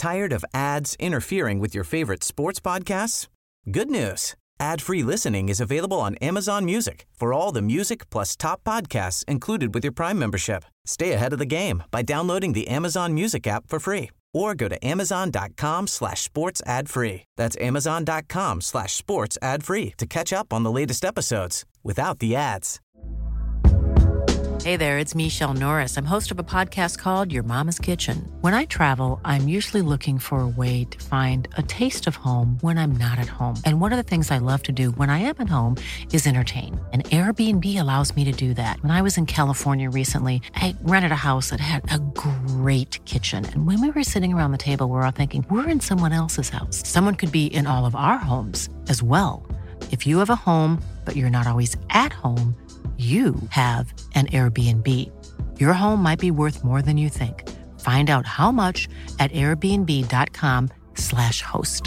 Tired of ads interfering with your favorite sports podcasts? Good news. Ad-free listening is available on Amazon Music for all the music plus top podcasts included with your Prime membership. Stay ahead of the game by downloading the Amazon Music app for free or go to amazon.com/sports ad free. That's amazon.com/sports ad free to catch up on the latest episodes without the ads. Hey there, it's Michelle Norris. I'm host of a podcast called Your Mama's Kitchen. When I travel, I'm usually looking for a way to find a taste of home when I'm not at home. And one of the things I love to do when I am at home is entertain. And Airbnb allows me to do that. When I was in California recently, I rented a house that had a great kitchen. And when we were sitting around the table, we're all thinking, we're in someone else's house. Someone could be in all of our homes as well. If you have a home, but you're not always at home, you have an Airbnb. Your home might be worth more than you think. Find out how much at airbnb.com/host.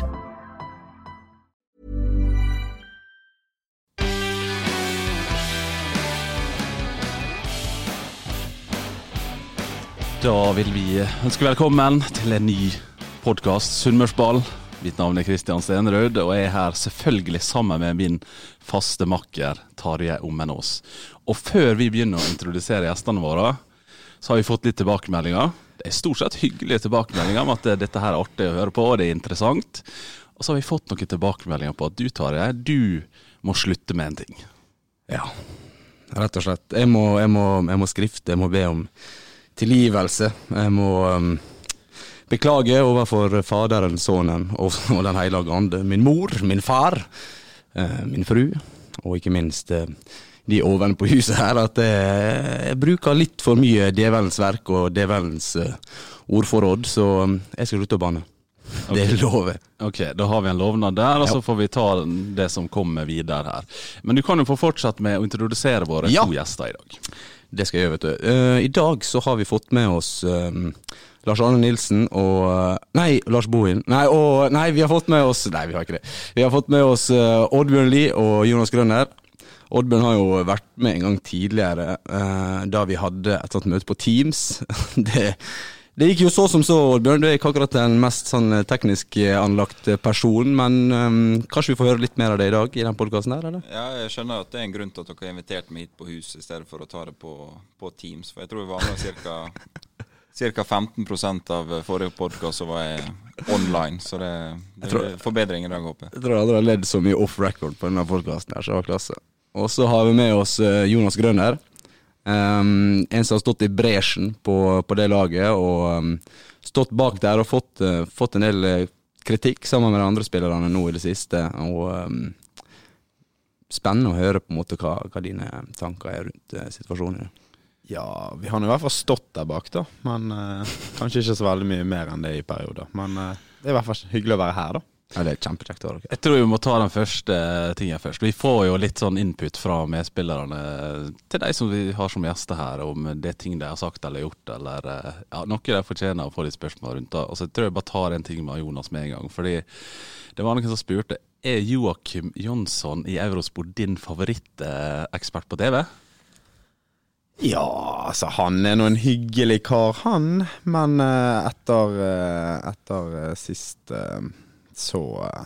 Da vil vi ønske velkommen til en ny podcast, Sunnmørsball. Mitt navn Kristian Stenrød, og jeg her selvfølgelig sammen med min faste makker, Tarjei Ommenås. Og før vi begynner å introdusere gjestene våre, så har vi fått litt tilbakemeldinger. Det stort sett hyggelige tilbakemeldinger om at dette her artig å høre på, og det interessant. Og så har vi fått noen tilbakemeldinger på at du, Tarjei, du må slutte med en ting. Ja, rett og slett. Jeg må skrifte, jeg må be om tilgivelse. Jeg må beklage overfor faderen, sonen og den heilige ande, min mor, min far, min fru, og ikke minst de oven på huset her, at jeg bruker litt for mye djevelens verk og djevelens ordforråd, så jeg skal slutte å banne. Det lover. Ok, da har vi en lovnad der, og så får vi ta det som kommer videre her. Men du kan jo få fortsatt med å introdusere våre to gjester i dag. Det skal jeg gjøre, vet du. I dag så har vi fått med oss Lars Arne Nilsen og Lars Bohin. Vi har fått med oss vi har ikke det. Vi har fått med oss Oddbjørn Lie og Jonas Grønner. Oddbjørn har jo vært med en gang tidligere da vi hadde et sånt møte på Teams. Det gikk jo så som så, Oddbjørn. Du er ikke akkurat den mest sånn teknisk anlagt person, men kanskje vi får høre litt mer av det i dag i den podcasten her, eller? Ja, jeg skjønner at det er en grunn til at dere har invitert meg hit på hus i stedet for å ta det på Teams, for jeg tror vi var med cirka 15% av forrige podcast så var jeg online, så det er forbedring i dag, håper jeg. Jeg tror jeg aldri har ledd så mye off-record på denne podcasten her, så det var klasse. Og så har vi med oss Jonas Grønner, en som har stått i bresjen på det laget, og stått bak der og fått en del kritikk sammen med de andre spillerne nå i det siste, og spennende å høre på en måte hva dine tanker er rundt situasjonen. Ja, vi har i hvert fall stått der bak da, men kanskje ikke så veldig mye mer enn det i perioder. Men det er i hvert fall hyggelig å være her da. Ja, det er kjempekjekt å høre. Jeg tror vi må ta den første tingen først. Vi får jo litt sånn input fra medspillerne til de som vi har som gjester her, om det ting de har sagt eller gjort, eller noe de fortjener å få litt spørsmål rundt da. Og så tror jeg bare tar en ting med Jonas med en gang, fordi det var noen som spurte, er Joakim Jonsson i Eurosport din favorittekspert på TV? Ja, altså han er nå en hyggelig kar, han, men etter sist så,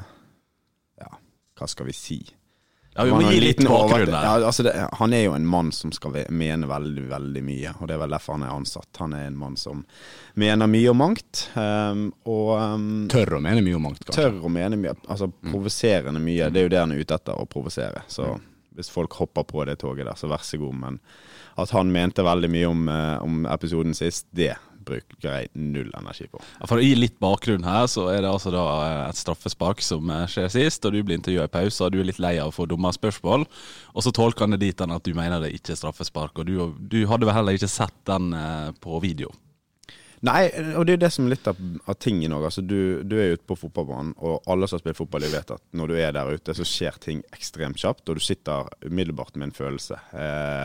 hva skal vi si? Ja, vi må gi litt bakgrunn der. Ja, altså han er jo en mann som skal mene veldig, veldig mye, og det er vel derfor han er ansatt. Han er en mann som mener mye og mangt, og tør å mene mye og mangt, kanskje. Tør å mene mye, altså provoserende mye, det er jo det han er ute etter, å provosere. Så hvis folk hopper på det toget der, så vær så god, men at han mente veldig mye om episoden sist, det bruker jeg null energi på. Ja, for å gi litt bakgrunn her, så er det altså da et straffespark som skjer sist, og du blir intervjuet i pause, og du er litt lei av å få dumme spørsmål, og så tolker han det dit at du mener det ikke er straffespark, og du hadde vel heller ikke sett den på video. Nei, og det er det som er litt av tingen også. Altså, du er jo ute på fotballbanen, og alle som har spilt fotball, de vet at når du er der ute, så skjer ting ekstremt kjapt, og du sitter umiddelbart med en følelse.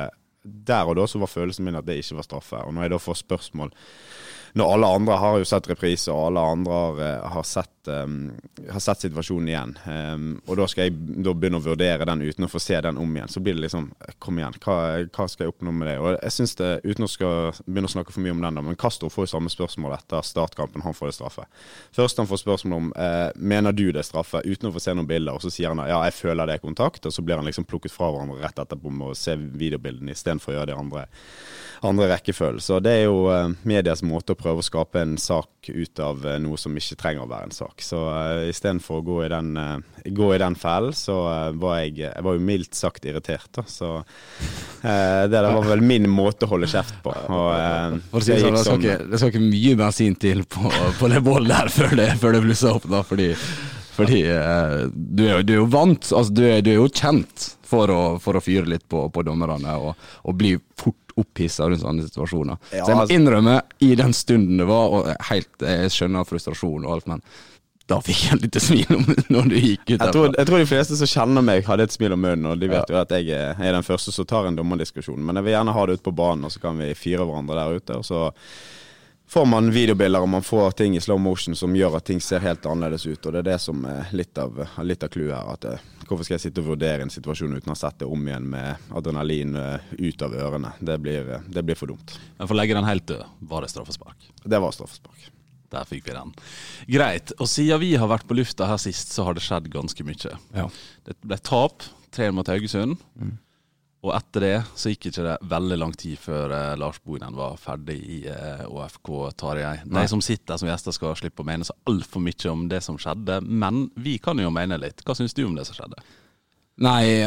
der og da så var følelsen min at det ikke var straffe. Og når jeg da får spørsmål, når alle andre har jo sett reprise, og alle andre har sett situasjonen igjen, og da skal jeg da begynne å vurdere den uten å få se den om igjen, så blir det liksom, kom igjen, hva skal jeg oppnå med det? Og jeg synes det, uten å begynne å snakke for mye om den da, men Castro får jo samme spørsmål etter startkampen, han får det straffe. Først han får spørsmål om, mener du det er straffe, uten å få se noen bilder, og så sier han, ja, jeg føler det er kontakt, og så blir han liksom plukket fra hverandre rett etterpå med å se videobildene, i stedet for å gjøre det andre rekkefølge. Så det er jo medias måte å prøve å skape en sak ut av noe som ikke trenger å være en sak. Så i stedet for å gå i den fellen, så var jeg var jo mildt sagt irritert. Da. Så det var vel min måte å holde kjeft på. Og, for å si det skal ikke mye bensin til på det bollet der før det blusser opp, da, fordi du er jo vant, altså du er jo kjent for å fyre litt på dommerne og bli fort opphisset rundt sånne situasjoner. Ja, så jeg må innrømme i den stunden det var, og jeg skjønner frustrasjon og alt, men da fikk jeg litt smil når du gikk ut derfra. Jeg tror de fleste som kjenner meg hadde et smil om munnen, og de vet jo at jeg er den første som tar en dommerdiskusjon, men jeg vil gjerne ha det ut på banen, og så kan vi fyre hverandre der ute, og så får man videobilder og man får ting i slow motion som gjør at ting ser helt annerledes ut, og det er det som er litt av clouet her, at hvorfor skal jeg sitte og vurdere en situasjon uten å sette det om igjen med adrenalin ut av ørene? Det blir for dumt. Men for å legge den helt død, var det straffespark? Det var straffespark. Der fikk vi den. Greit, og siden vi har vært på lufta her sist, så har det skjedd ganske mye. Ja. Det ble tap, 3 mot Haugesund, og etter det så gikk ikke det veldig lang tid før Lars Bohinen var ferdig i ÅFK Tarjei. De som sitter som gjester skal slippe å mene så alt for mye om det som skjedde, men vi kan jo mene litt. Hva synes du om det som skjedde? Nei,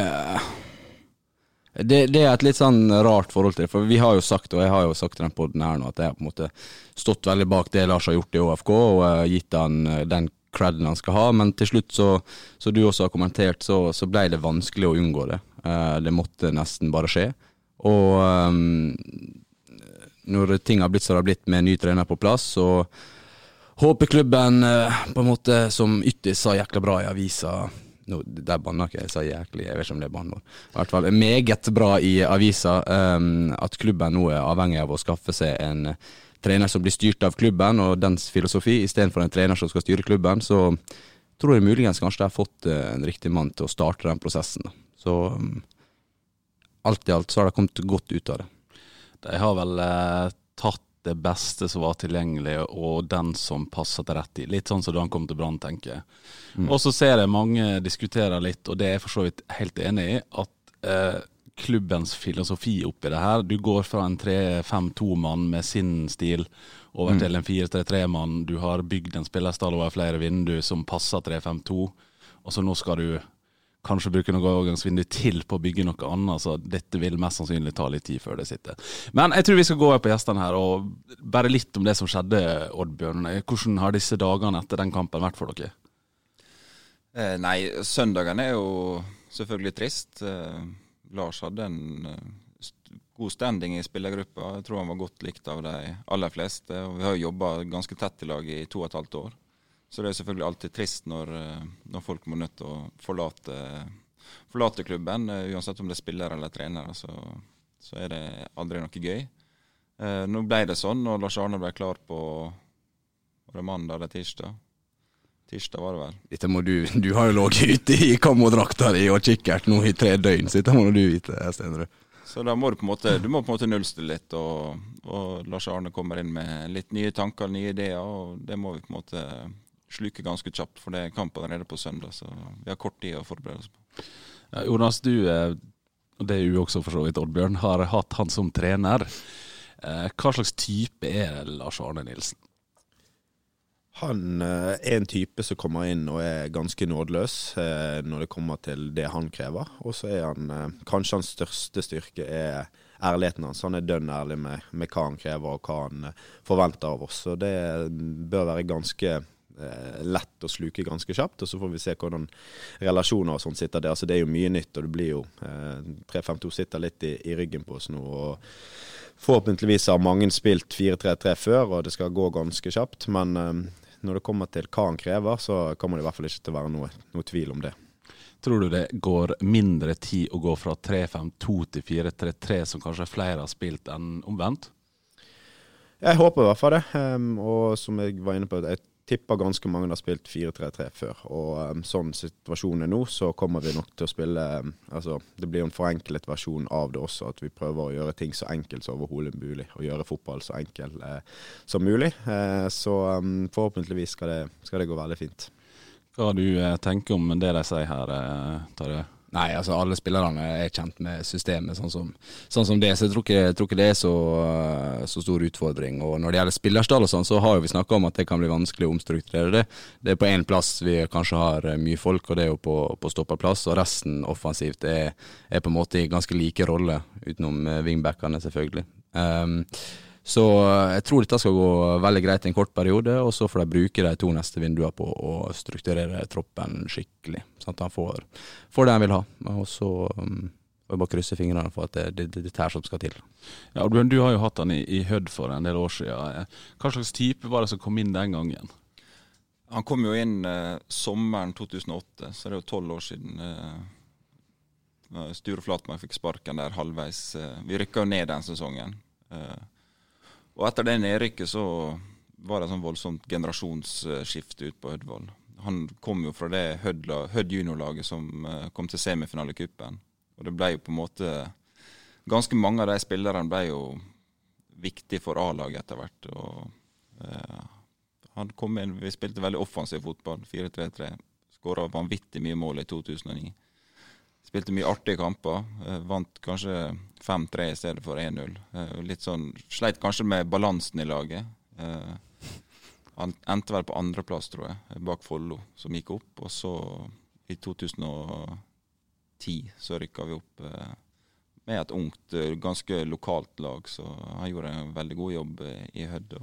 det er et litt sånn rart forhold til det, for vi har jo sagt, og jeg har jo sagt i den podden her nå, at jeg har på en måte stått veldig bak det Lars har gjort i ÅFK, og gitt han den credden han skal ha, men til slutt så du også har kommentert, så ble det vanskelig å unngå det. Det måtte nesten bare skje. Og når ting har blitt så det har blitt med en ny trener på plass, så håper klubben på en måte som Yttis sa jækla bra i avisa, der banner ikke jeg sa jæklig, jeg vet ikke om det er banner, i hvert fall meget bra i avisa, at klubben nå er avhengig av å skaffe seg en trener som blir styrt av klubben og dens filosofi, i stedet for en trener som skal styre klubben, så tror jeg muligens kanskje de har fått en riktig mann til å starte den prosessen da. Så alt i alt så har det kommet godt ut av det. De har vel tatt det beste som var tilgjengelig, og den som passer til rett i. Litt sånn som da han kom til Brann, tenker jeg. Og så ser jeg mange diskutere litt, og det er jeg for så vidt helt enig i, at klubbens filosofi oppi det her, du går fra en 3-5-2-mann med sin stil over til en 4-3-3-mann, du har bygd en spillerstall over flere vinduer som passer 3-5-2, og så nå skal du kanskje bruke noen overgangsvindu til på å bygge noe annet, så dette vil mest sannsynlig ta litt tid før det sitter. Men jeg tror vi skal gå på gjestene her, og bare litt om det som skjedde, Oddbjørn. Hvordan har disse dagene etter den kampen vært for dere? Nei, søndagen er jo selvfølgelig trist. Lars hadde en god standing i spillergruppa. Jeg tror han var godt likt av de aller fleste, og vi har jo jobbet ganske tett i lag i 2,5 år. Så det er selvfølgelig alltid trist når folk må nødt til å forlate klubben, uansett om det er spillere eller trenere, så er det aldri noe gøy. Nå ble det sånn, og Lars Arne ble klar på mandag eller tirsdag. Tirsdag var det vel. Dette du har jo låget ute i kammodrakter i og kikkert nå i 3 døgn, så dette må du vite, Stenrud. Så da må du må på en måte nullstille litt, og Lars Arne kommer inn med litt nye tanker, nye ideer, og det må vi på en måte sluke ganske kjapt, for det er kamp allerede på søndag, så vi har kort tid å forberede oss på. Ja, Jonas, du, og det er jo også for så vidt Oddbjørn, har hatt han som trener. Hva slags type er Lars Arne Nilsen? Han er en type som kommer inn og er ganske nådeløs når det kommer til det han krever, og så er han, kanskje hans største styrke er ærligheten hans. Han er dønn ærlig med hva han krever og hva han forventer av oss, og det bør være ganske lett å sluke ganske kjapt, og så får vi se hvordan relasjoner og sånt sitter der. Altså det er jo mye nytt, og det blir jo 3-5-2 sitter litt i ryggen på oss nå, og forhåpentligvis har mange spilt 4-3-3 før, og det skal gå ganske kjapt, men når det kommer til hva han krever, så kommer det i hvert fall ikke til å være noe tvil om det. Tror du det går mindre tid å gå fra 3-5-2 til 4-3-3, som kanskje flere har spilt enn omvendt? Jeg håper i hvert fall det, og som jeg var inne på, jeg tipper ganske mange har spilt 4-3-3 før, og sånn situasjonen nå, så kommer vi nok til å spille, altså det blir en forenklet versjon av det også, at vi prøver å gjøre ting så enkelt som overhodet mulig, og gjøre fotball så enkelt som mulig, så forhåpentligvis skal det gå veldig fint. Hva du tenker om det de sier her, Tarjei? Nei, altså alle spillerne er kjent med systemet sånn som det, så jeg tror ikke det er så stor utfordring. Og når det gjelder spillerstall og sånn, så har jo vi snakket om at det kan bli vanskelig å omstrukturere det. Det er på en plass vi kanskje har mye folk, og det er jo på stopperplass, og resten offensivt er på en måte i ganske like rolle, utenom wingbackene selvfølgelig. Så jeg tror dette skal gå veldig greit i en kort periode, og så får de bruke de 2 neste vinduene på å strukturere troppen skikkelig, sånn at han får det han vil ha. Og så får jeg bare krysse fingrene for at det her som skal til. Ja, Oddbjørn, du har jo hatt han i Hødd for en del år siden. Hva slags type var det som kom inn den gangen? Han kom jo inn sommeren 2008, så det er jo 12 år siden. Sture Flatmark fikk sparken der halvveis. Vi rykket jo ned den sesongen. Og etter det nedrykket så var det sånn voldsomt generasjonsskifte ut på Hødvold. Han kom jo fra det Hødd juniorlaget som kom til semifinalekuppen. Og det ble jo på en måte, ganske mange av de spillerne ble jo viktig for A-laget etter hvert. Og han kom inn, vi spilte veldig offensiv fotball, 4-3-3. Skåret vanvittig mye mål i 2009. Spilte mye artige kamper, vant kanskje 5-3 i stedet for 1-0. Litt sånn, sleit kanskje med balansen i laget. Han endte vel på andreplass, tror jeg, bak Follo, som gikk opp. Og så i 2010 så rykket vi opp med et ungt, ganske lokalt lag. Så han gjorde en veldig god jobb i Hødd.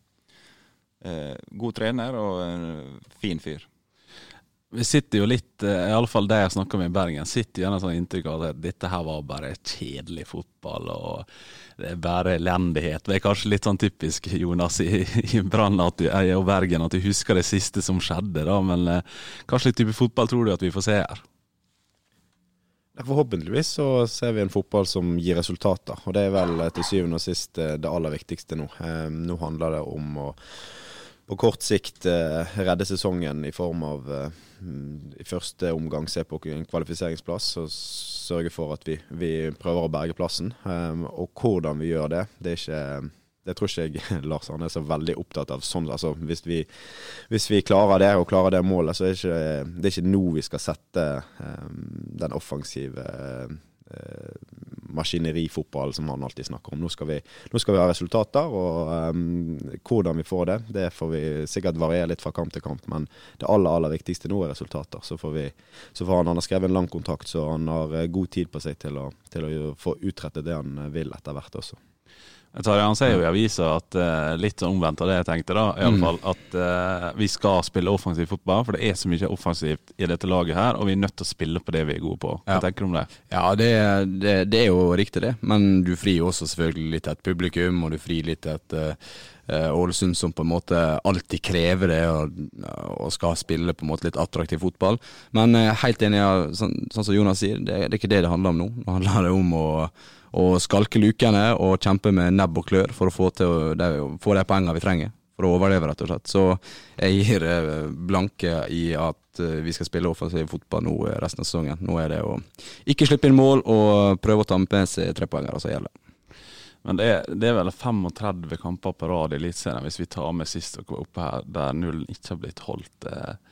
God trener og en fin fyr. Vi sitter jo litt, i alle fall det jeg snakker med i Bergen, sitter gjerne sånn inntrykk av at dette her var bare kjedelig fotball, og det er bare elendighet. Det er kanskje litt sånn typisk Jonas i Brann og Bergen, at du husker det siste som skjedde da, men kanskje litt type fotball tror du at vi får se her? Forhåpentligvis så ser vi en fotball som gir resultater, og det er vel til syvende og sist det aller viktigste nå. Nå handler det om å på kort sikt redde sesongen i form av i første omgang se på en kvalifiseringsplass og sørge for at vi prøver å berge plassen. Og hvordan vi gjør det, det tror ikke jeg Lars Arne er så veldig opptatt av. Sånn, altså, hvis vi klarer det og klarer det målet, så er det ikke nå vi skal sette den offensive maskinerifotball som han alltid snakker om. Nå skal vi ha resultater, og hvordan vi får det får vi sikkert variere litt fra kamp til kamp, men det aller viktigste nå er resultater. Så får han har skrevet en lang kontrakt, så han har god tid på seg til å få utrettet det han vil etter hvert også. Han sier jo i avisa at litt omvendt av det jeg tenkte da, i alle fall at vi skal spille offensiv fotball, for det er så mye offensivt i dette laget her, og vi er nødt til å spille på det vi er gode på. Hva tenker du om det? Ja, det er jo riktig det, men du frir jo også selvfølgelig litt et publikum, og du frir litt et Ålesund som på en måte alltid krever det og skal spille på en måte litt attraktiv fotball. Men helt enig, sånn som Jonas sier, det er ikke det handler om nå. Nå handler det om å skalke lukene og kjempe med nebb og klør for å få de poengene vi trenger for å overleve, rett og slett. Så jeg gir blanke i at vi skal spille offensiv fotball nå resten av sesongen. Nå er det å ikke slippe inn mål og prøve å ta med seg 3 poenger, altså gjelder. Men det er vel 35 kamper på rad i Eliteserien hvis vi tar med sist dere var oppe her, der nullen ikke har blitt holdt.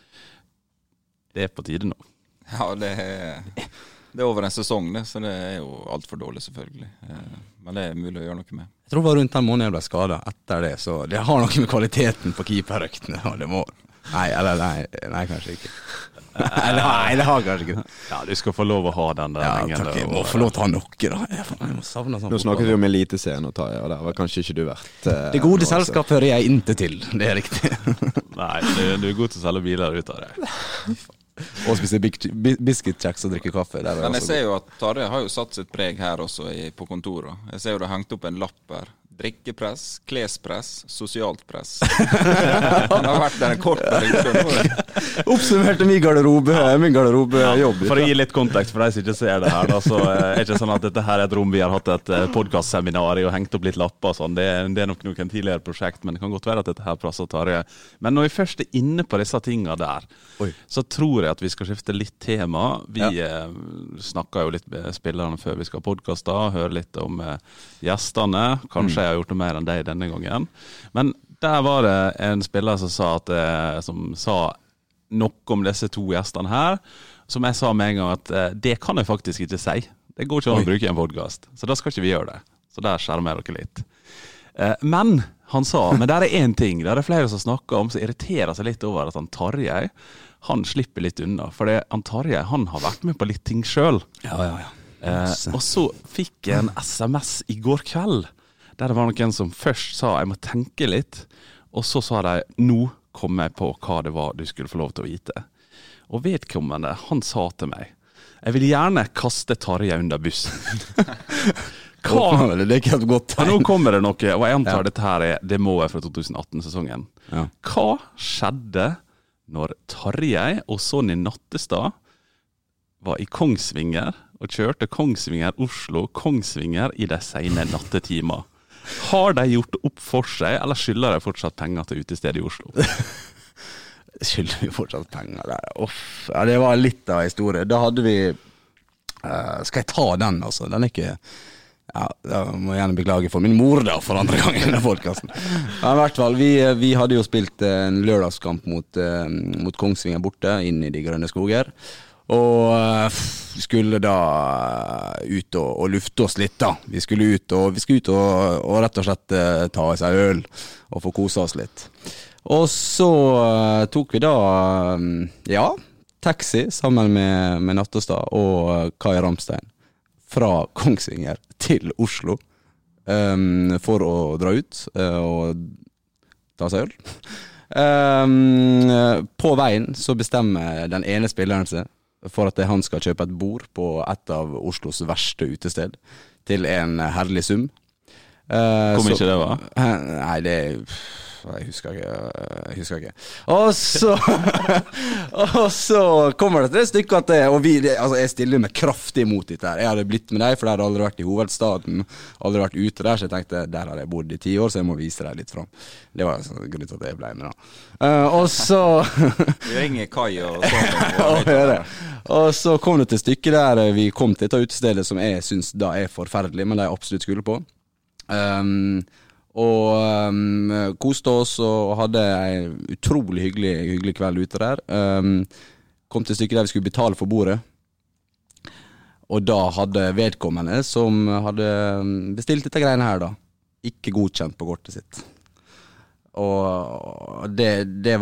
Det er på tide nå. Ja, det er over en sesong, så det er jo alt for dårlig selvfølgelig. Men det er mulig å gjøre noe med. Jeg tror det var rundt en måned jeg ble skadet etter det, så det har noe med kvaliteten på keeperøktene, og det må... Nei, kanskje ikke. Nei, det har kanskje ikke. Ja, du skal få lov å ha den der. Ja, takk, jeg må få lov til å ha noe da. Jeg må savne sånn. Nå snakker vi om Eliteserien og Tarjei, og der var kanskje ikke du vært det gode selskap hører jeg inte til, det er riktig. Nei, du er god til å selge biler ut av det. Og spise biscuit checks og drikke kaffe. Men jeg ser jo at Tarjei har jo satt sitt preg her også på kontoret. Jeg ser jo det har hengt opp en lapp her. Drikkepress, klespress, sosialt press. Han har vært der en kort periode. Oppsummerte min garderobejobb. For å gi litt kontekst for de som ikke ser det her, da, så er det ikke sånn at dette her er et rom vi har hatt et podcastseminar i og hengt opp litt lapper og sånn. Det er nok noen tidligere prosjekt, men det kan godt være at dette her passer Tarjei. Men når vi først er inne på disse tingene der, så tror jeg at vi skal skifte litt tema. Vi snakker jo litt med spillerne før vi skal podcaste, høre litt om gjestene. Kanskje jeg har gjort noe mer enn deg denne gangen. Men der var det en spiller som sa nok om disse to gjestene her, som jeg sa med en gang at det kan jeg faktisk ikke si. Det går ikke an å bruke i en podcast, så da skal ikke vi gjøre det. Så der skjermer jeg dere litt. Men han sa, men der er en ting, der er flere som snakker om, som irriterer seg litt over at han Tarjei, han slipper litt unna. For han Tarjei, han har vært med på litt ting selv. Ja. Og så fikk jeg en SMS i går kveld, der det var noen som først sa jeg må tenke litt, og så sa de nå kom jeg på hva det var du skulle få lov til å vite. Og vedkommende, han sa til meg jeg vil gjerne kaste Tarjei under bussen. Det er ikke helt godt tegn. Nå kommer det noe, og jeg antar dette her det må være fra 2018-sesongen. Hva skjedde når Tarjei og Sonny Nattestad var i Kongsvinger og kjørte Kongsvinger i de sene nattetimer? Har de gjort opp for seg, eller skylder de fortsatt penger til utestedet i Oslo? Skylder vi fortsatt penger der? Ja, det var litt av historie. Da hadde vi skal jeg ta den, altså? Den er ikke da må jeg gjerne beklage for min mor da, for andre gangen i denne podcasten. Ja, i hvert fall, vi hadde jo spilt en lørdagskamp mot Kongsvinger borte, inn i de grønne skoger. Og skulle da ut og lufte oss litt da. Vi skulle ut og rett og slett ta oss en øl og få kose oss litt. Og så tok vi da taxi sammen med Nattestad og Kai Ramstein fra Kongsvinger til Oslo for å dra ut og ta seg øl. På veien så bestemmer den ene spilleren seg for at han skal kjøpe et bord på et av Oslos verste utested til en herlig sum. Hvor mye det var? Nei, jeg husker ikke. Og så kommer det til det stykket at jeg stiller meg kraftig imot dette her. Jeg hadde blitt med deg, for jeg hadde aldri vært i hovedstaden, aldri vært ute der, så jeg tenkte, der har jeg bodd i 10 år, så jeg må vise deg litt frem. Det var en grunn til at jeg ble med da. Og så vi ringer Kai og sånn. Og så kom det til stykket der vi kom til dette utestedet som jeg synes da er forferdelig, men det jeg absolutt skulle på. Og koste oss og hadde en utrolig hyggelig kveld ute der. Kom til stykket der vi skulle betale for bordet. Og da hadde vedkommende som hadde bestilt dette greiene her da, ikke godkjent på kortet sitt. Og det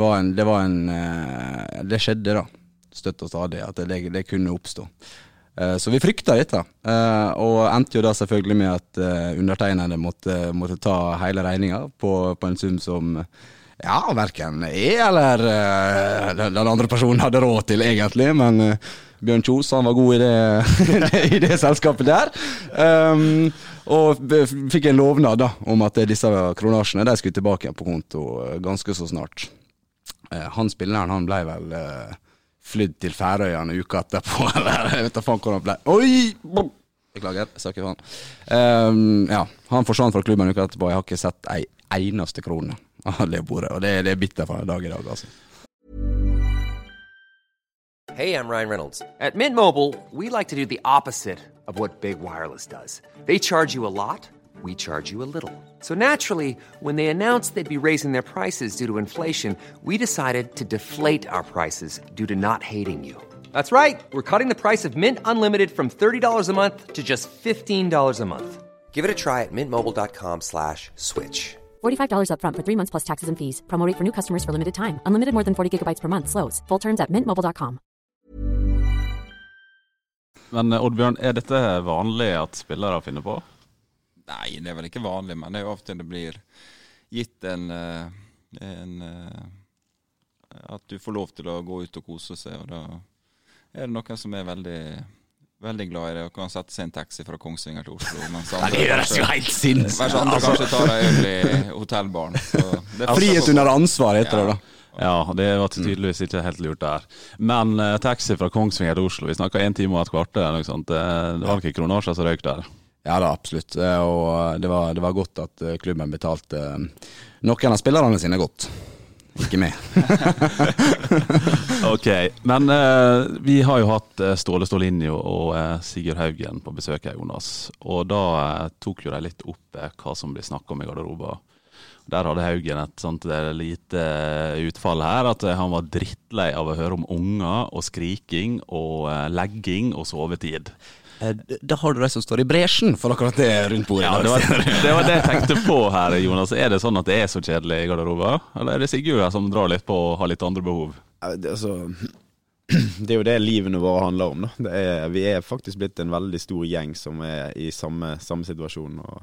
skjedde da, støtt og stadig, at det kunne oppstå. Så vi frykta dette, og endte jo da selvfølgelig med at undertegnede måtte ta hele regningen på en sum som hverken eller den andre personen hadde råd til egentlig, men Bjørn Kjos, han var god i det selskapet der, og fikk en lovnad da, om at disse kronasjene, de skulle tilbake på konto ganske så snart. Han spilleren, han ble vel flydd til Færøyene uka etterpå, eller jeg vet da faen hvor han ble. Oi! Beklager, jeg sa ikke faen. Han forsvant fra klubben uka etterpå, jeg har ikke sett en eneste krone av det bordet, og det er bitter fra dag i dag, altså. Hey, I'm Ryan Reynolds. At Mint Mobile, we like to do the opposite of what Big Wireless does. They charge you a lot, we charge you a little. So naturally, when they announced they'd be raising their prices due to inflation, we decided to deflate our prices due to not hating you. That's right. We're cutting the price of Mint Unlimited from $30 a month to just $15 a month. Give it a try at mintmobile.com/switch. $45 up front for 3 months plus taxes and fees. Promo rate for new customers for limited time. Unlimited more than 40 gigabytes per month. Slows full terms at mintmobile.com. Men Oddbjørn, er dette vanlig at spillere finner på? Nei, det er vel ikke vanlig, men det er jo ofte det blir gitt at du får lov til å gå ut og kose seg, og da er det noen som er veldig, veldig glad i det, og kan sette seg en taxi fra Kongsvinger til Oslo. Nei, det høres jo helt sinnssykt. Mens andre kanskje tar en øl i hotellbaren. Frihet under ansvar heter det da. Ja, det var tydeligvis ikke helt lurt der. Men taxi fra Kongsvinger til Oslo, vi snakket 1 time og et kvarter, eller noe sånt. Det var ikke kronasjer som røyk der. Ja da, absolutt. Og det var godt at klubben betalte noen av spillerne sine godt. Ikke med. Ok, men vi har jo hatt Ståle Stålinjo og Sigurd Haugen på besøk her, Jonas. Og da tok jo de litt opp hva som blir snakket om i garderoben. Der hadde Haugen et sånt lite utfall her, at han var drittlei av å høre om unger og skriking og legging og sovetid. Da har du de som står i bresjen for akkurat det rundt bordet. Ja, det var det jeg tenkte på her, Jonas. Er det sånn at det er så kjedelig i garderoben? Eller er det Sigurd som drar litt på og har litt andre behov? Det er jo det livene våre handler om da. Vi er faktisk blitt en veldig stor gjeng som er i samme situasjon, og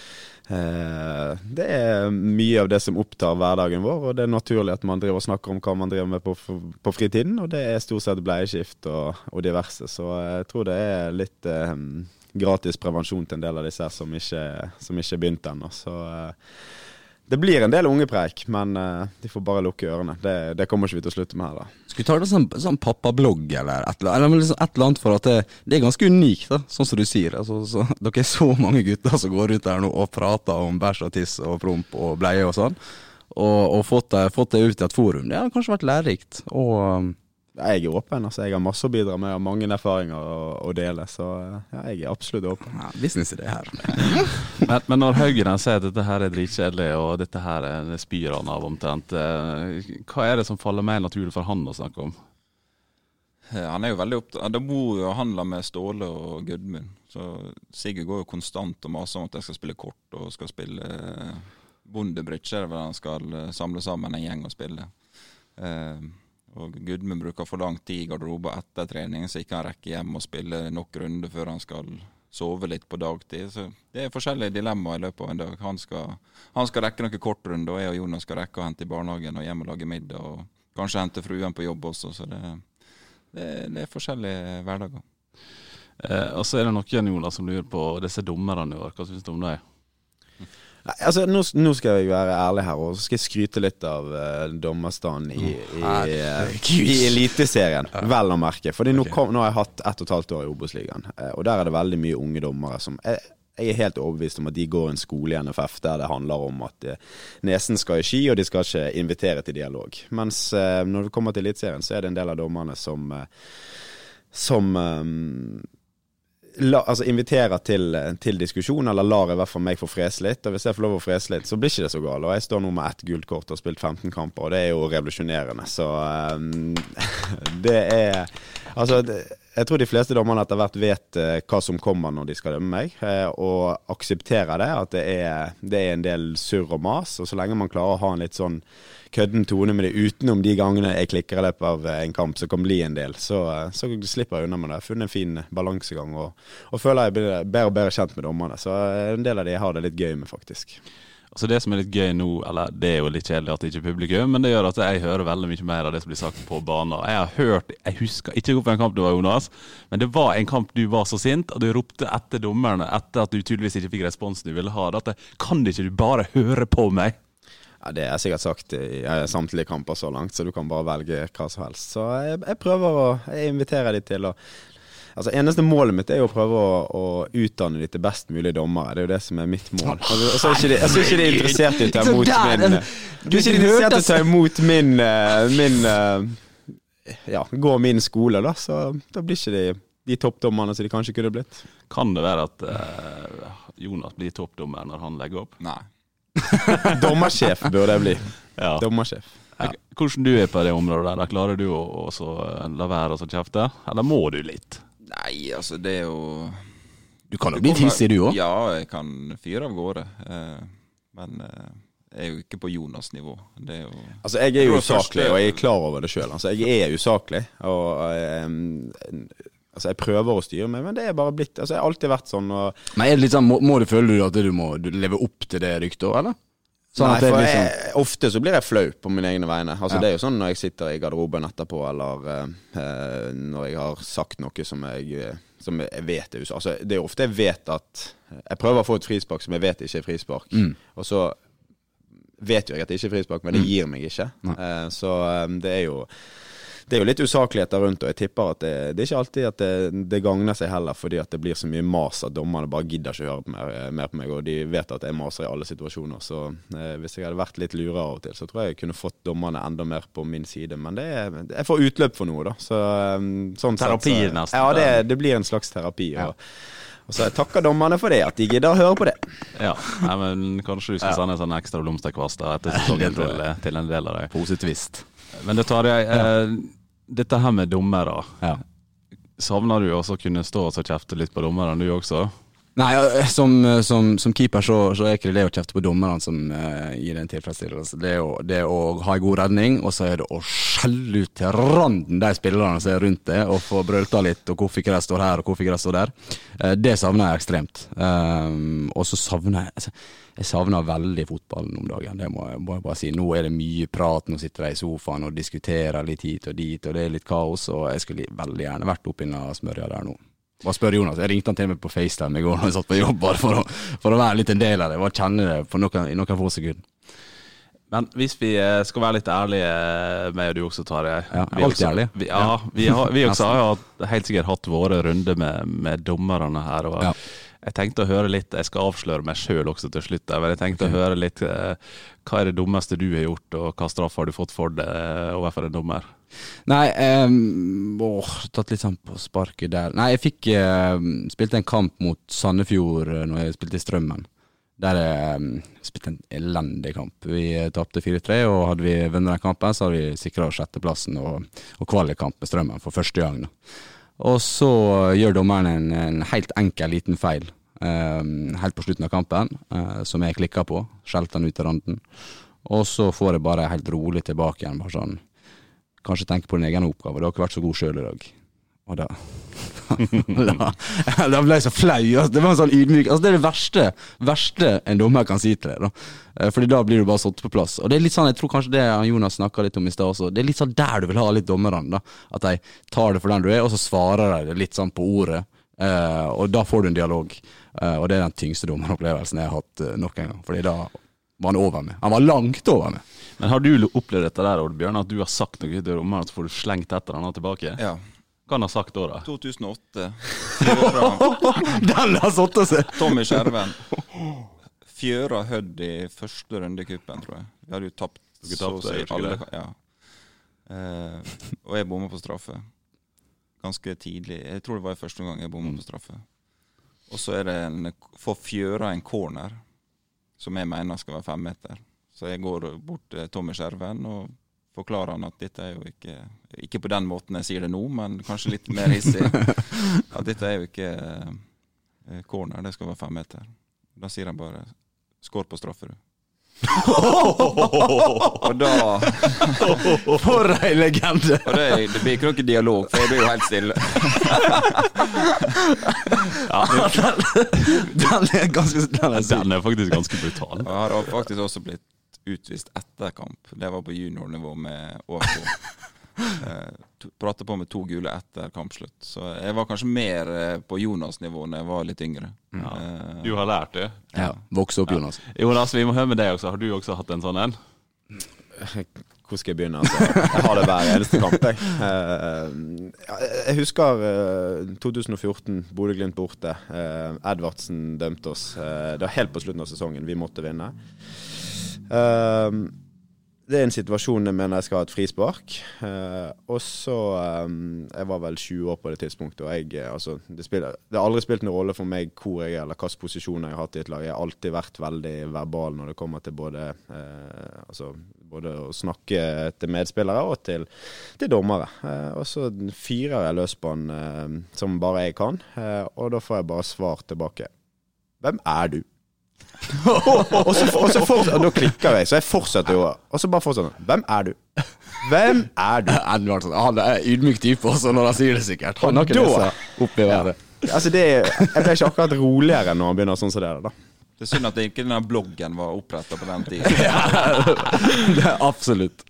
det er mye av det som opptar hverdagen vår, og det er naturlig at man driver og snakker om hva man driver med på fritiden, og det er stort sett bleieskift og diverse, så jeg tror det er litt gratis prevensjon til en del av disse her som ikke begynte ennå, så det blir en del ungepreik, men de får bare lukke ørene. Det kommer ikke vi til å slutte med her da. Skal vi ta det sånn pappablogg eller et eller annet, for at det er ganske unikt da, sånn som du sier. Altså, dere er så mange gutter som går ut der nå og prater om bæsj og tiss og promp og bleie og sånn, og fått det ut i et forum. Det har kanskje vært lærerikt. Og jeg er åpen, altså jeg har masse å bidra med og mange erfaringer å dele, så ja, jeg er absolutt åpen. Ja, business er det her. Men når Haugen sier at dette her er dritkjedelig og dette her spyr han av omtrent, hva er det som faller mer naturlig for han å snakke om? Han er jo veldig opptatt. Det bor jo og handler med Ståle og Gudmund, så Sigurd går jo konstant og maser om at jeg skal spille kort og skal spille bondebrytjer, hvor han skal samle sammen en gjeng og spille. Og Gudmund bruker for lang tid i garderoben etter trening, så ikke han rekker hjem og spille nok runder før han skal sove litt på dagtid. Så det er forskjellige dilemmaer i løpet av en dag. Han skal rekke noen kortrunde, og jeg og Jonas skal rekke å hente i barnehagen og hjem og lage middag, og kanskje hente fruen på jobb også, så det er forskjellige hverdager. Og så er det noen, Jonas, som lurer på disse dommerne i år. Hva synes du om det? Altså, nå skal jeg være ærlig her, og så skal jeg skryte litt av dommerstanden i eliteserien, vel å merke. Fordi nå har jeg hatt 1,5 år i Obos-ligaen, og der er det veldig mye unge dommere som jeg er helt overbevist om at de går en skole i NFF der det handler om at nesen skal i ski, og de skal ikke invitere til dialog. Mens når det kommer til eliteserien, så er det en del av dommerne som inviterer til diskusjon, eller lar i hvert fall meg få frese litt, og hvis jeg får lov å frese litt, så blir ikke det så galt, og jeg står nå med 1 gullkort og har spilt 15 kamper, og det er jo revolusjonerende, så det er, altså, jeg tror de fleste dommerne etter hvert vet hva som kommer når de skal dømme meg, og aksepterer det, at det er en del surr og mas, og så lenge man klarer å ha en litt sånn kødden tone med det utenom de gangene jeg klikker i løpet av en kamp som kan bli en del, så slipper jeg unna med det. Jeg har funnet en fin balansegang og føler jeg blir bedre og bedre kjent med dommerne, så en del av de har det litt gøy med faktisk. Altså det som er litt gøy nå, eller det er jo litt kjedelig at det ikke er publikum, men det gjør at jeg hører veldig mye mer av det som blir sagt på banen. Jeg husker ikke hvorfor en kamp du var, Jonas, men det var en kamp du var så sint at du ropte etter dommerne, etter at du tydeligvis ikke fikk responsen du ville ha, at kan ikke du bare høre på meg? Ja, det er sikkert sagt i samtlige kamper så langt, så du kan bare velge hva som helst. Så jeg prøver jeg inviterer de til å... Altså, eneste målet mitt er jo å prøve å utdanne de til best mulig dommere. Det er jo det som er mitt mål. Altså, så er ikke de interessert i å ta imot min... Du er ikke interessert i å ta imot min gå min skole, da. Så da blir ikke de toppdommerne som de kanskje kunne blitt. Kan det være at Jonas blir toppdommer når han legger opp? Nei. Dommersjef burde jeg bli. Ja. Dommersjef. Ja. Hvordan du er på det området der? Klarer du å la være å kjefte? Eller må du litt? Nei, altså det er jo... Du kan jo bli tissig du også? Ja, jeg kan fyre av gårde. Men jeg er jo ikke på Jonas nivå. Det er jo... Altså jeg er jo usaklig, og jeg er klar over det selv. Altså jeg er usaklig, og... Altså jeg prøver å styre meg, men det er bare blitt... Altså jeg har alltid vært sånn og... Men er det litt sånn, må du føle at du må leve opp til det ryktet, eller? Sånn nei, for ofte så blir jeg flau på mine egne vegne. Altså det er jo sånn når jeg sitter i garderoben etterpå, eller når jeg har sagt noe som jeg som jeg vet er altså, det er ofte jeg vet at jeg prøver å få et frispark som jeg vet ikke er frispark, og så vet jo jeg at det ikke er frispark, men det gir meg ikke. Så det er jo litt usakligheter rundt, og jeg tipper at det er ikke alltid at det gagner seg heller, fordi at det blir så mye mas at dommerne bare gidder ikke høre mer på meg, og de vet at jeg maser i alle situasjoner. Så hvis jeg hadde vært litt lurere av og til, så tror jeg kunne fått dommerne enda mer på min side. Men jeg får utløp for noe, da. Så, sånn terapi sett, nesten. Ja, det blir en slags terapi. Og så jeg takker dommerne for det, at de gidder å høre på det. Ja, men kanskje du skal sende en sånn ekstra blomsterkvast etter sesongen til en del av deg. Positivist. Men det tar jeg... Dette her med dommere, savner du også å kunne stå og så kjefte litt på dommerne, du også? Nei, som keeper så er ikke det å kjefte på dommerne som gir en tilfredsstillelse. Det å ha en god redning, og så er det å skjelle ut til randen de spillerne som er rundt det, og få brølta litt, og hvorfor ikke de står her, og hvorfor ikke de står der. Det savner jeg ekstremt. Og så savner jeg savner veldig fotballen om dagen, det må jeg bare si. Nå er det mye prat, nå sitter de i sofaen og diskuterer litt hit og dit, og det er litt kaos, og jeg skulle veldig gjerne vært oppe inne og smørja der nå. Bare spør Jonas, jeg ringte han til meg på FaceTime i går når jeg satt på jobb, bare for å være litt en del av det, bare kjenne det i noen få sekunder. Men hvis vi skal være litt ærlige med du også, Tarjei. Ja, alltid ærlige. Vi også har jo helt sikkert hatt våre runder med dommerne her, og jeg tenkte å høre litt, jeg skal avsløre meg selv også til slutt, men jeg tenkte å høre litt, hva er det dummeste du har gjort, og hva straff har du fått for det overfor en dommer? Nei, tatt litt sånn på sparket der. Nei, jeg fikk spilt en kamp mot Sandefjord når jeg spilte i Strømmen. Der jeg spilte en elendig kamp. Vi tapte 4-3, og hadde vi vunnet den kampen, så hadde vi sikret 6. og kvalikkamp med Strømmen for første gang. Og så gjør dommeren en helt enkel liten feil helt på slutten av kampen, som jeg klikket på, skjelte den ut til randen. Og så får jeg bare helt rolig tilbake igjen, bare sånn, kanskje tenke på din egen oppgave, du har ikke vært så god selv i dag. Og da ble jeg så flau, det var en sånn ydmyk, det er det verste en dommer kan si til deg da. Fordi da blir du bare satt på plass, og det er litt sånn, jeg tror kanskje det Jonas snakket litt om i sted også, det er litt sånn der du vil ha litt dommerne da, at de tar det for den du er, og så svarer de det litt sånn på ordet, og da får du en dialog, og det er den tyngste dommeropplevelsen jeg har hatt nok en gang, fordi da var han over med, han var langt over med. Men har du opplevd dette der, Oddbjørn, at du har sagt noe til dommeren, så får du slengt etter han tilbake? Ja. Hva han har sagt da? 2008. Den har satt seg. Tommy Skjerven. Fjøra Hødd i første runde i kuppen, tror jeg. Vi hadde jo tapt så å si alle. Ja. Og jeg bommet på straffe. Ganske tidlig. Jeg tror det var i første gang jeg bommet på straffe. Og så er det for Fjøra en corner, som jeg mener skal være 5 meter. Så jeg går bort til Tommy Skjerven og forklarer han at dette er jo ikke på den måten jeg sier det nå, men kanskje litt mer hissig. At dette er jo ikke corner, det skal være 5 meter. Da sier han bare, skår på straffer du. Og da for en legende. Og det blir ikke noe dialog, for jeg blir jo helt stille. Den er faktisk ganske brutal. Og jeg har faktisk også blitt utvist etter kamp. Det var på juniornivå med ÅFK. Pratet på med 2 gule etter kampslutt. Så jeg var kanskje mer på Jonas-nivå når jeg var litt yngre. Ja. Du har lært det. Ja, vokse opp, Jonas. Jonas, vi må høre med deg også. Har du også hatt en sånn en? Hvor skal jeg begynne? Altså, jeg har det hver eneste kamp. Jeg husker 2014, Bodø/Glimt borte. Edvardsen dømte oss. Det var helt på slutten av sesongen. Vi måtte vinne. Det er en situasjon jeg mener jeg skal ha et frispark, og så jeg var vel 20 år på det tidspunktet, og det har aldri spilt noen rolle for meg hvor jeg er, eller hvilke posisjoner jeg har hatt i et lag. Jeg har alltid vært veldig verbal når det kommer til både å snakke til medspillere og til dommere, og så fyrer jeg løs på han som bare jeg kan, og da får jeg bare svar tilbake. Hvem er du? og da klikker jeg, så jeg fortsetter jo, og så bare fortsetter hvem er du? Hvem er du? Han er ydmyk type også når han sier det sikkert. Han har ikke det seg opp i været. Altså jeg ble ikke akkurat roligere når han begynner sånn som det da. Det er synd at ikke denne bloggen var opprettet på den tiden. Det er absolutt.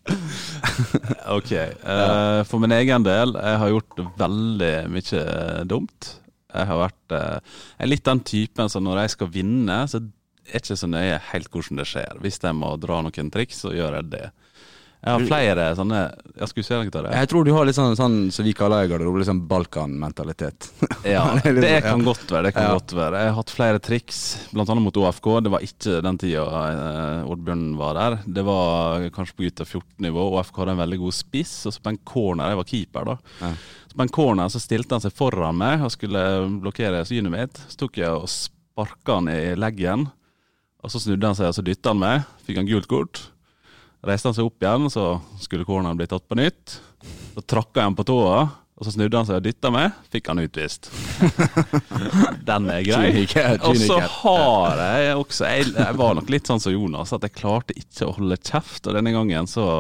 Ok, for min egen del, jeg har gjort veldig mye dumt. Jeg har vært jeg er litt den typen, så når jeg skal vinne, så er det ikke så nøye helt hvordan det skjer. Hvis jeg må dra noen triks, så gjør jeg det. Jeg har flere sånne, jeg skulle se noe av det. Jeg tror du har litt sånn som vi kaller i garderobe, liksom Balkan-mentalitet. Ja, det kan godt være, godt være. Jeg har hatt flere triks, blant annet mot OFK. Det var ikke den tiden Oddbjørn var der. Det var kanskje på gutta 14-nivå. OFK hadde en veldig god spiss, og så på en corner, jeg var keeper da. Ja. Så på en corner så stilte han seg foran meg og skulle blokkere synet mitt. Så tok jeg og sparket han i leggen, og så snudde han seg og så dyttet han meg. Fikk han gult kort. Reiste han seg opp igjen, så skulle corneren bli tatt på nytt. Så trakket jeg han på tåa, og så snudde han seg og dyttet meg. Fikk han utvist. Den er grei. Og så har jeg også, jeg var nok litt sånn som Jonas, at jeg klarte ikke å holde kjeft, og denne gangen så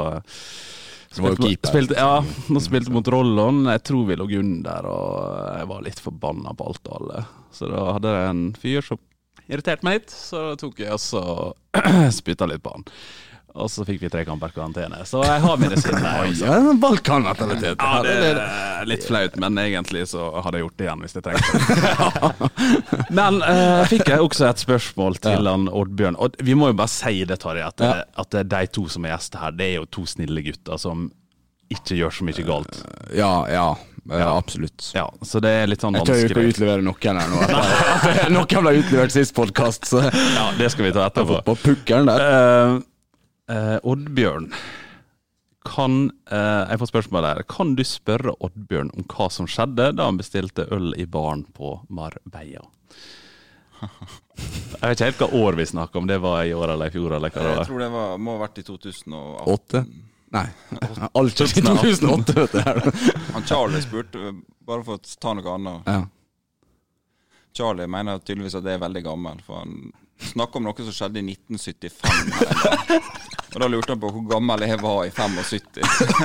spilte mot Rollon. Jeg tror vi lå under, og jeg var litt forbannet på alt og alle. Så da hadde jeg en fyr som irriterte meg litt, så tok jeg også spyttet litt på han. Og så fikk vi 3 kamper karantene. Så jeg har mine sinner. Ja, Balkan-mentalitet. Ja, det er litt flaut, men egentlig så hadde jeg gjort det igjen hvis jeg trengte. Men fikk jeg også et spørsmål til han Oddbjørn. Og vi må jo bare si det, Tarjei, at de 2 som er gjester her, det er jo 2 snille gutter som ikke gjør så mye galt. Ja, absolutt. Ja, så det er litt sånn vanskelig. Jeg tør ikke å utlevere noen her nå. Noen ble utlevert sist podcast. Så. Ja, det skal vi ta etterpå. På pukkeren der. Oddbjørn, jeg får spørsmål der. Kan du spørre Oddbjørn om hva som skjedde da han bestilte øl i baren på Marbella? Jeg vet ikke helt hva år vi snakker om. Det var i år eller i fjor eller hva det var. Jeg tror det må ha vært i 2008. Nei, alt i 2008 vet du. Han Charlie spurte, bare for å ta noe annet. Ja. Charlie mener tydeligvis at det er veldig gammel, for han snakker om noe som skjedde i 1975. Og da lurte han på hvor gammel jeg var i 75.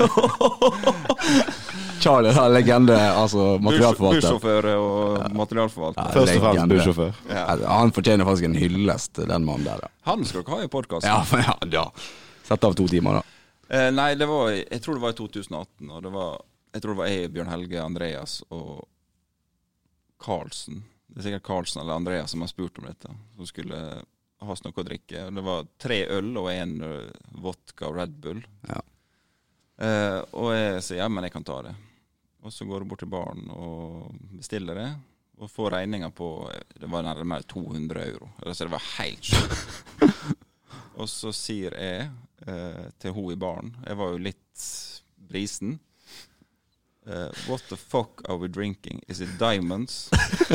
Charlie er legende, altså materialforvalter. Bussjåfør og materialforvalter. Først og fremst bussjåfør. Ja. Han fortjener faktisk en hyllest, den mannen der. Han skal ikke ha i podcasten. Ja. Sett av 2 timer da. Nei, jeg tror det var i 2018, og jeg tror det var jeg, Bjørn Helge, Andreas og Karlsen. Det er sikkert Karlsen eller Andreas som har spurt om dette, som skulle ha noe å drikke. Det var 3 øl og 1 vodka og Red Bull. Ja. Og jeg sier, ja, men jeg kan ta det. Og så går du bort til baren og bestiller det, og får regninger på, det var nærmere 200 euro. Så det var helt sjukt. Og så sier jeg til hun i baren, jeg var jo litt brisen, what the fuck are we drinking? Is it diamonds?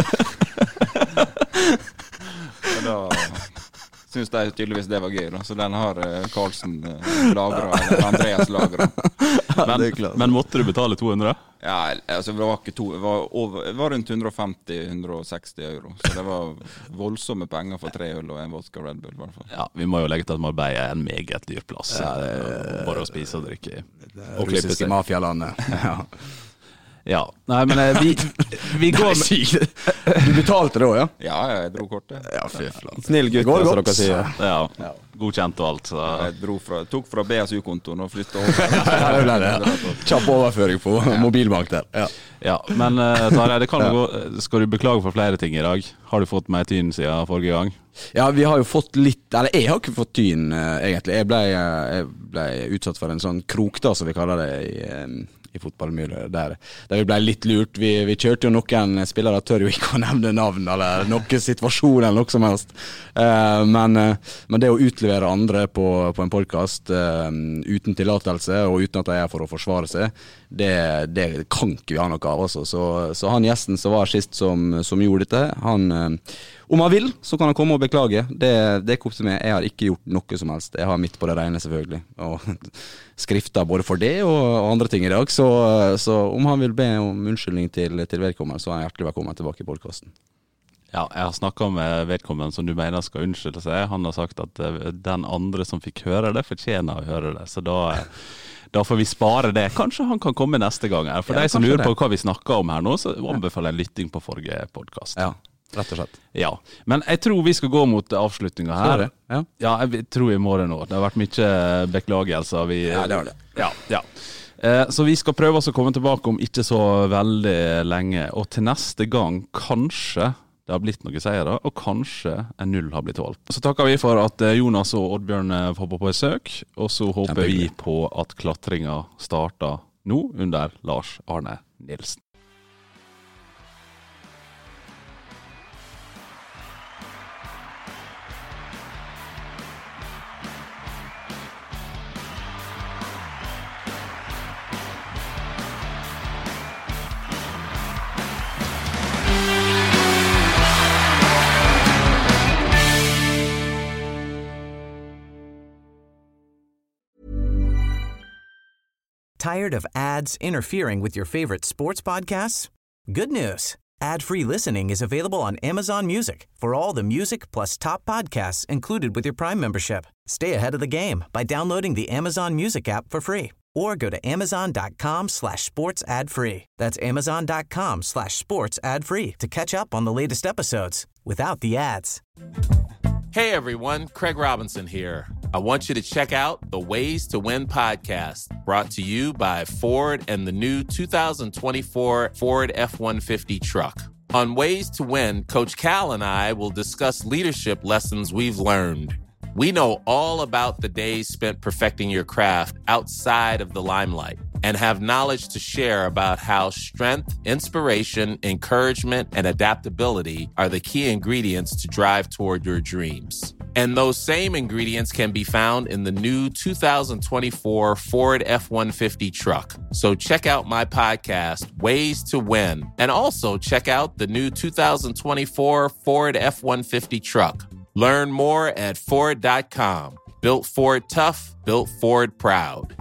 Og da synes de tydeligvis det var gøy da. Så den har Karlsen lagret, eller Andreas lagret. Men måtte du betale 200? Ja, altså det var ikke det var rundt 150-160 euro. Så det var voldsomme penger for 3 øl og en vodka Red Bull i hvert fall. Ja, vi må jo legge til at Marbella er en meget dyr plass. Ja, bare å spise og drikke. Og russiske mafialandet. Ja, nei, men vi går Du betalte det også, ja? Ja, jeg dro kortet. Ja, fy flott. Snill gutt, som dere sier. Ja, godkjent og alt. Så. Jeg tok fra BSU-kontoen og flyttet over. Ja, det ble det. Kjapp overføring på mobilbank der. Ja, men Tarjei, det kan gå. Skal du beklage for flere ting i dag? Har du fått meg tyn siden forrige gang? Ja, vi har jo fått litt, eller jeg har ikke fått tyn egentlig. Jeg ble utsatt for en sånn krok da, som vi kaller det i fotballmiljøet der vi ble litt lurt. Vi kjørte jo noen spillere, tør jo ikke å nevne navn eller noen situasjon eller noe som helst. Men det å utlevere andre på en podcast uten tillatelse og uten at de er for å forsvare seg, det kan ikke vi ha noe av altså. Så han gjesten som var sist som gjorde dette, han om han vil, så kan han komme og beklage. Det er opp til meg. Jeg har ikke gjort noe som helst. Jeg har mitt på det rene selvfølgelig. Og skrifter både for det og andre ting i dag. Så om han vil be om unnskyldning til vedkommende, så er han hjertelig velkommen tilbake i podcasten. Ja, jeg har snakket med vedkommende som du mener skal unnskylde seg. Han har sagt at den andre som fikk høre det, fortjener å høre det. Så da får vi spare det. Kanskje han kan komme neste gang her. For de som lurer på hva vi snakker om her nå, så anbefaler jeg lytting på forrige podcast. Ja. Rett og slett. Ja, men jeg tror vi skal gå mot avslutningen her. Ja, jeg tror vi må det nå. Det har vært mye beklagelser. Ja, det har det. Ja. Så vi skal prøve oss å komme tilbake om ikke så veldig lenge. Og til neste gang kanskje det har blitt noen seire, og kanskje en 0 har blitt valgt. Så takker vi for at Jonas og Oddbjørn får på besøk, og så håper vi på at klatringa starter nå under Lars Arne Nilsen. Tired of ads interfering with your favorite sports podcasts? Good news. Ad-free listening is available on Amazon Music for all the music plus top podcasts included with your Prime membership. Stay ahead of the game by downloading the Amazon Music app for free or go to amazon.com/sports ad free. That's amazon.com/sports ad free to catch up on the latest episodes without the ads. Hey everyone, Craig Robinson here. I want you to check out the Ways to Win podcast, brought to you by Ford and the new 2024 Ford F-150 truck. On Ways to Win, Coach Cal and I will discuss leadership lessons we've learned. We know all about the days spent perfecting your craft outside of the limelight and have knowledge to share about how strength, inspiration, encouragement, and adaptability are the key ingredients to drive toward your dreams. And those same ingredients can be found in the new 2024 Ford F-150 truck. So check out my podcast, Ways to Win, and also check out the new 2024 Ford F-150 truck. Learn more at Ford.com. Built Ford tough, built Ford proud.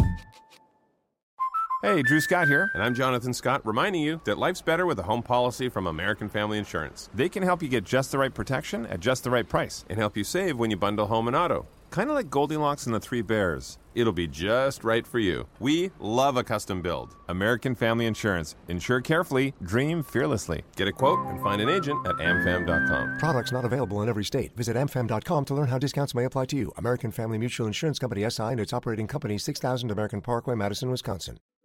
Hey, Drew Scott here, and I'm Jonathan Scott, reminding you that life's better with a home policy from American Family Insurance. They can help you get just the right protection at just the right price and help you save when you bundle home and auto. Kind of like Goldilocks and the Three Bears. It'll be just right for you. We love a custom build. American Family Insurance. Insure carefully, dream fearlessly. Get a quote and find an agent at amfam.com. Products not available in every state. Visit amfam.com to learn how discounts may apply to you. American Family Mutual Insurance Company, SI, and its operating company, 6000 American Parkway, Madison, Wisconsin.